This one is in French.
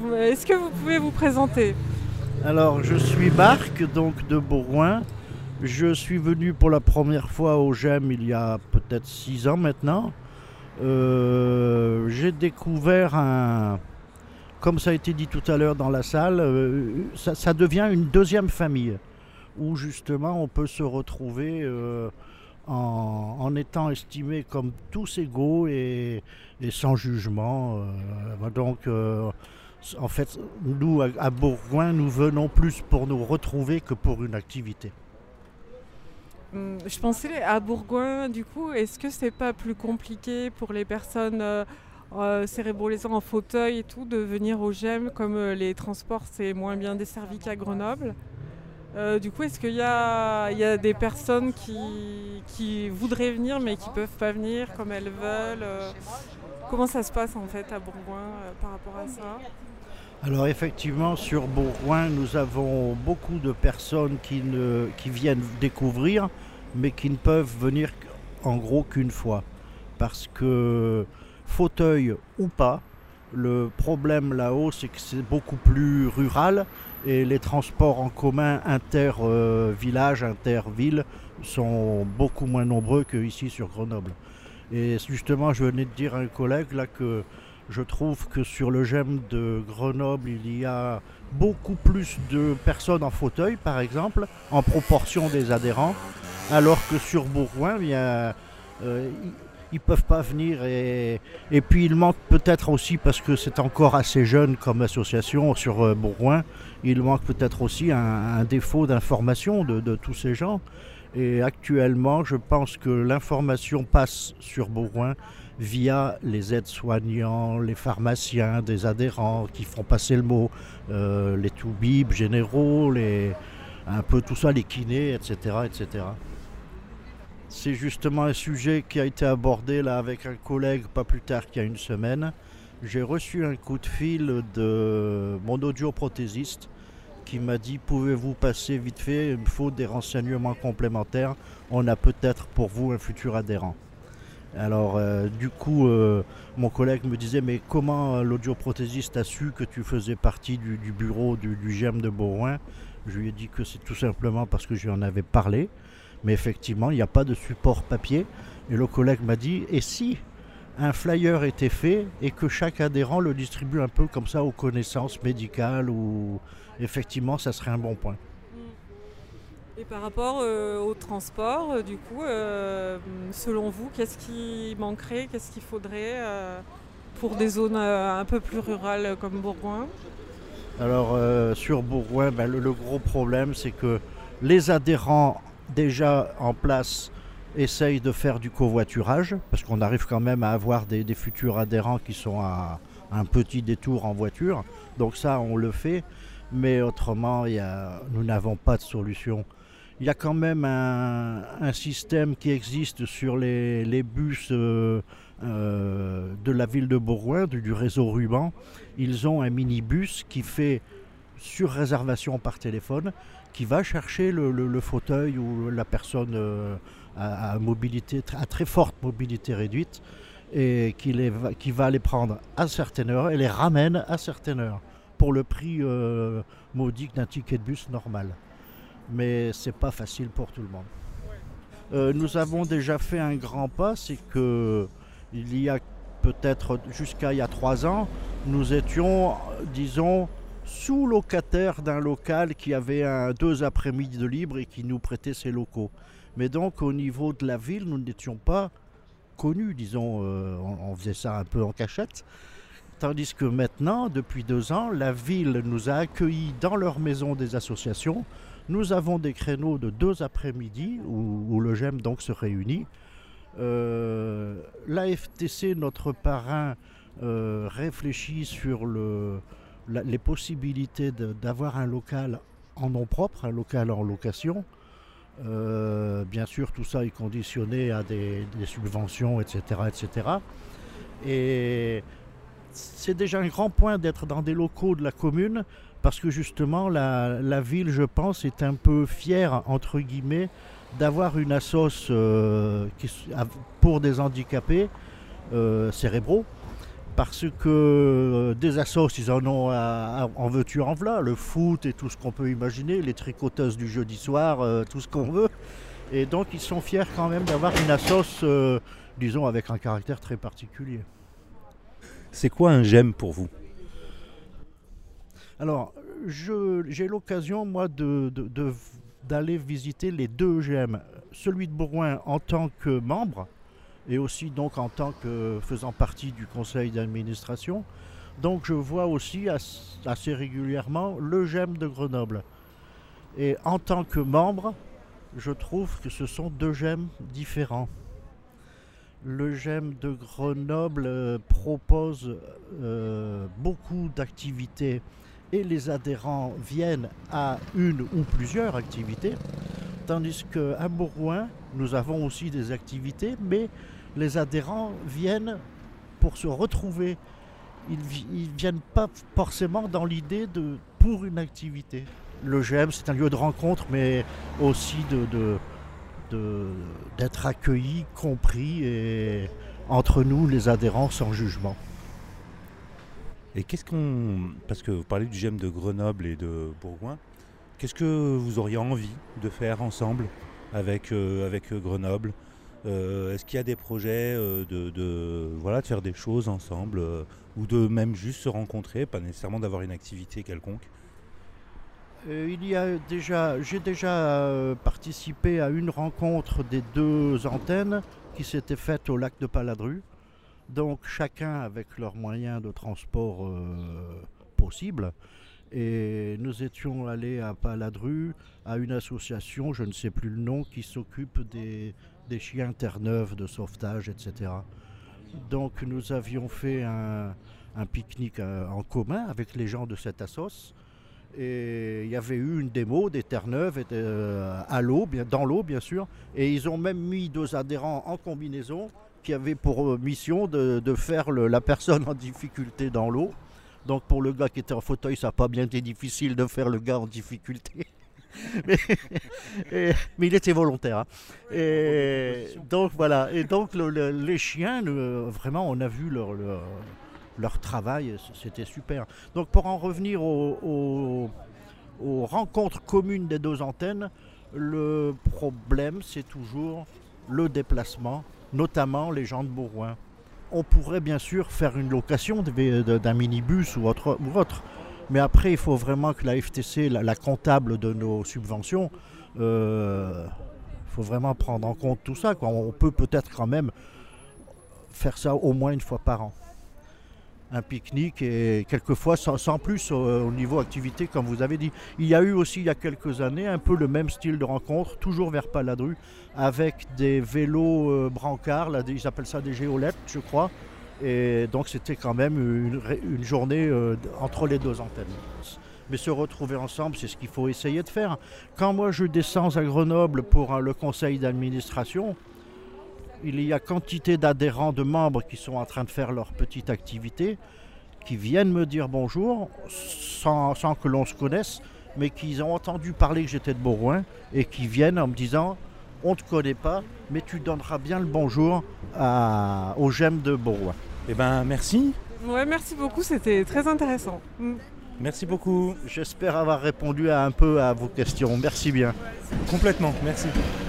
Est-ce que vous pouvez vous présenter? Alors, je suis Marc, donc de Bourgoin. Je suis venu pour la première fois au GEM il y a peut-être 6 ans maintenant. J'ai découvert comme ça a été dit tout à l'heure dans la salle, ça devient une deuxième famille où justement on peut se retrouver en étant estimé comme tous égaux et sans jugement. En fait, nous à Bourgoin, nous venons plus pour nous retrouver que pour une activité. Je pensais à Bourgoin, du coup, est-ce que c'est pas plus compliqué pour les personnes cérébrolésées en fauteuil et tout de venir au GEM comme les transports c'est moins bien desservi qu'à Grenoble? Du coup, est-ce qu'il y a des personnes qui voudraient venir mais qui peuvent pas venir comme elles veulent? Comment ça se passe en fait à Bourgoin par rapport à ça? Alors effectivement, sur Bourgoin, nous avons beaucoup de personnes qui viennent découvrir, mais qui ne peuvent venir en gros qu'une fois. Parce que fauteuil ou pas, le problème là-haut, c'est que c'est beaucoup plus rural et les transports en commun inter-village, inter-ville sont beaucoup moins nombreux qu'ici sur Grenoble. Et justement, je venais de dire à un collègue là que je trouve que sur le GEM de Grenoble, il y a beaucoup plus de personnes en fauteuil, par exemple, en proportion des adhérents, alors que sur Bourgoin, ils peuvent pas venir. Et puis il manque peut-être aussi, parce que c'est encore assez jeune comme association sur Bourgoin, il manque peut-être aussi un défaut d'information de tous ces gens. Et actuellement, je pense que l'information passe sur Bourgoin via les aides-soignants, les pharmaciens, des adhérents qui font passer le mot, les toubibs généraux, un peu tout ça, les kinés, etc., etc. C'est justement un sujet qui a été abordé là avec un collègue pas plus tard qu'il y a une semaine. J'ai reçu un coup de fil de mon audioprothésiste qui m'a dit: pouvez-vous passer vite fait, il me faut des renseignements complémentaires, on a peut-être pour vous un futur adhérent. Alors du coup, mon collègue me disait: mais comment l'audioprothésiste a su que tu faisais partie du bureau du GEM de Bourgoin? Je lui ai dit que c'est tout simplement parce que je lui en avais parlé, mais effectivement il n'y a pas de support papier. Et le collègue m'a dit: et si un flyer était fait et que chaque adhérent le distribue un peu comme ça aux connaissances médicales, ou effectivement ça serait un bon point. Et par rapport au transport, du coup, selon vous, qu'est-ce qui manquerait, qu'est-ce qu'il faudrait pour des zones un peu plus rurales comme Bourgoin? Alors sur Bourgoin, le gros problème c'est que les adhérents déjà en place essayent de faire du covoiturage, parce qu'on arrive quand même à avoir des futurs adhérents qui sont à un petit détour en voiture. Donc ça, on le fait, mais autrement, nous n'avons pas de solution. Il y a quand même un système qui existe sur les bus de la ville de Bourgoin, du réseau Ruban. Ils ont un minibus qui fait sur réservation par téléphone, qui va chercher le fauteuil ou la personne à très forte mobilité réduite, et qui va les prendre à certaines heures et les ramène à certaines heures pour le prix modique d'un ticket de bus normal. Mais c'est pas facile pour tout le monde. Nous avons déjà fait un grand pas, c'est que il y a peut-être jusqu'à il y a 3 ans, nous étions, disons, sous-locataires d'un local qui avait 2 après-midi de libre et qui nous prêtait ses locaux. Mais donc au niveau de la ville, nous n'étions pas connus, disons, on faisait ça un peu en cachette. Tandis que maintenant, depuis 2 ans, la ville nous a accueillis dans leur maison des associations. Nous avons des créneaux de 2 après-midi où le GEM donc se réunit. L'AFTC, notre parrain, réfléchit sur les possibilités d'avoir un local en nom propre, un local en location. Bien sûr, tout ça est conditionné à des subventions, etc., etc. Et c'est déjà un grand point d'être dans des locaux de la commune, parce que justement la ville, je pense, est un peu fière, entre guillemets, d'avoir une assoce pour des handicapés cérébraux, Parce que des assos, ils en ont en veux-tu en v'là, le foot et tout ce qu'on peut imaginer, les tricoteuses du jeudi soir, tout ce qu'on veut. Et donc ils sont fiers quand même d'avoir une assos, disons, avec un caractère très particulier. C'est quoi un GEM pour vous? Alors, j'ai l'occasion, moi, d'aller visiter les deux GEM. Celui de Bourgoin en tant que membre, et aussi donc en tant que faisant partie du conseil d'administration. Donc je vois aussi assez régulièrement le GEM de Grenoble. Et en tant que membre, je trouve que ce sont deux GEM différents. Le GEM de Grenoble propose beaucoup d'activités et les adhérents viennent à une ou plusieurs activités, tandis qu'à Bourgoin, nous avons aussi des activités, mais les adhérents viennent pour se retrouver. Ils ne viennent pas forcément dans l'idée pour une activité. Le GEM, c'est un lieu de rencontre, mais aussi d'être accueillis, compris, et entre nous, les adhérents, sans jugement. Et parce que vous parlez du GEM de Grenoble et de Bourgoin, qu'est-ce que vous auriez envie de faire ensemble avec Grenoble? Est-ce qu'il y a des projets de faire des choses ensemble ou de même juste se rencontrer, pas nécessairement d'avoir une activité quelconque? J'ai déjà participé à une rencontre des deux antennes qui s'était faite au lac de Paladru. Donc chacun avec leurs moyens de transport possibles. Et nous étions allés à Paladru, à une association, je ne sais plus le nom, qui s'occupe des chiens Terre-Neuve, de sauvetage, etc. Donc nous avions fait un pique-nique en commun avec les gens de cette assos. Et il y avait eu une démo des Terre-Neuve à l'eau, dans l'eau bien sûr. Et ils ont même mis deux adhérents en combinaison qui avaient pour mission de faire la personne en difficulté dans l'eau. Donc pour le gars qui était en fauteuil, ça n'a pas bien été difficile de faire le gars en difficulté. mais il était volontaire. Hein. Et donc voilà. Et donc les chiens, vraiment, on a vu leur travail, c'était super. Donc pour en revenir aux rencontres communes des deux antennes, le problème c'est toujours le déplacement, notamment les gens de Bourgoin. On pourrait bien sûr faire une location d'un minibus ou autre, mais après il faut vraiment que la FTC, la comptable de nos subventions, faut vraiment prendre en compte tout ça, quoi. On peut peut-être quand même faire ça au moins une fois par an. Un pique-nique et quelquefois sans plus au niveau activité, comme vous avez dit. Il y a eu aussi il y a quelques années un peu le même style de rencontre, toujours vers Paladru, avec des vélos brancards, là, ils appellent ça des géolettes, je crois. Et donc c'était quand même une journée entre les deux antennes. Mais se retrouver ensemble, c'est ce qu'il faut essayer de faire. Quand moi je descends à Grenoble pour le conseil d'administration, il y a quantité d'adhérents, de membres qui sont en train de faire leur petite activité, qui viennent me dire bonjour, sans que l'on se connaisse, mais qui ont entendu parler que j'étais de Bourgoin et qui viennent en me disant on ne te connaît pas, mais tu donneras bien le bonjour au GEM de Bourgoin. Eh ben merci. Ouais, merci beaucoup, c'était très intéressant. Merci beaucoup. J'espère avoir répondu un peu à vos questions. Merci bien. Complètement, merci.